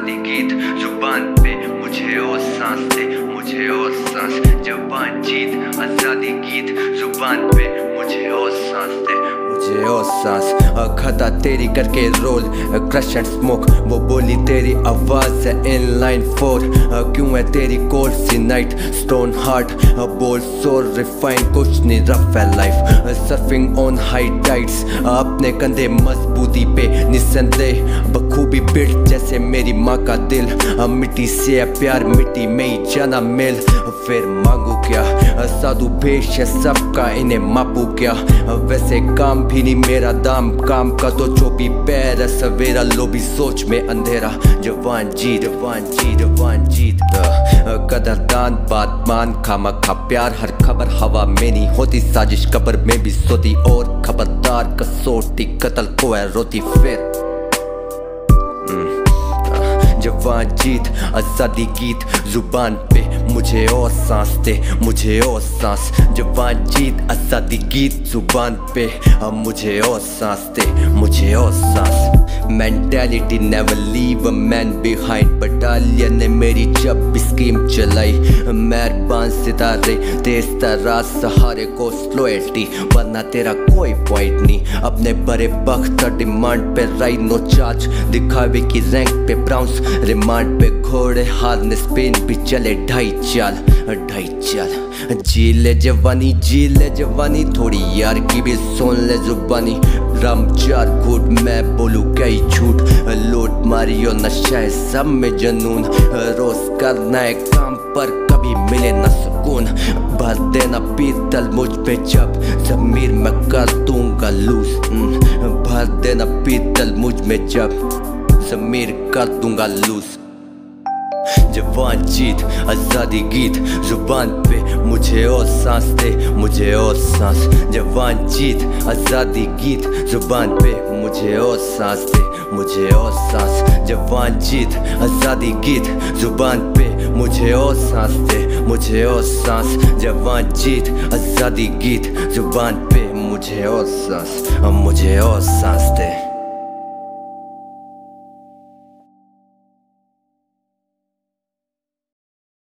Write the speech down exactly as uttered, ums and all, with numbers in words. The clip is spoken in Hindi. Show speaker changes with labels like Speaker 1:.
Speaker 1: आजादी गीत जुबान पे मुझे और सांस दे, मुझे और सांस। जवान जीत आजादी गीत जुबान पे मुझे और सांस दे, मुझे और सांस। खता तेरी करके रोल क्रश एंड स्मोक, वो बोली तेरी आवाज है इन लाइन फोर। क्यों है तेरी कोल्ड सी नाइट स्टोन हार्ट, बोल सो रिफाइन कुछ नहीं रफ है life. Surfing on high tides अपने कंधे मजबूती पे निसंदेह बखूबी बिल्ट जैसे मेरी माँ का दिल। मिट्टी से है प्यार, मिट्टी में ही जाना मिल। फिर मांगू क्या, साधु भेष है सबका, इन्हें मापू क्या। वैसे काम भी नहीं मेरा दाम, काम का तो चौबी पैर है सवेरा, लोभी सोच में अंधेरा। जवान जीत, जवान जीत, जवान जीत। कदरदान बात मान, खामा खा प्यार, हर खबर हवा में नहीं होती, साजिश कब्र में भी सोती। और खबरदार कसौटी कत्ल को है रोती फिर। जवान जीत आजादी गीत जुबान पे मुझे और सांस दे, मुझे और सांस। जवान जीत आजादी गीत जुबान पे अब मुझे और सांस दे, मुझे और सांस। Mentality never leave a man behind, battalion ने मेरी जब भी स्कीम चलाई। मेहरबान सितारे तेज तराज सहारे को स्लोएटी, वरना तेरा कोई पॉइंट नहीं। अपने बड़े बख्त डिमांड पे राइनो चार्ज, दिखावे की रैंक पे ब्राउन्स, रिमांड पे घोड़े हारने स्पेन भी चले ढाई चाल, ढाई चाल। जी ले जवानी, जी ले जवानी, थोड़ी यार की भी सुन ले जुबानी। रम चार घूट मैं बोलूं कई झूठ, लोट मारी और नशा है सब में जनून। रोज करना है काम पर कभी मिले न सुकून, भर देना पीतल मुझ पे जब जमीर मैं कर दूंगा लूज। भर देना पीतल मुझ में जब जमीर कर दूंगा लूज। जवान जीत आजादी गीत जुबान पे मुझे और सांस दे, मुझे और सांस। जवान जीत आजादी गीत जुबान पे मुझे और सांस दे, मुझे और सांस। जवान जीत आजादी गीत जुबान पे मुझे और सांस दे, मुझे और सांस। जवान जीत आजादी गीत जुबान पे मुझे और सांस, मुझे और सांस दे।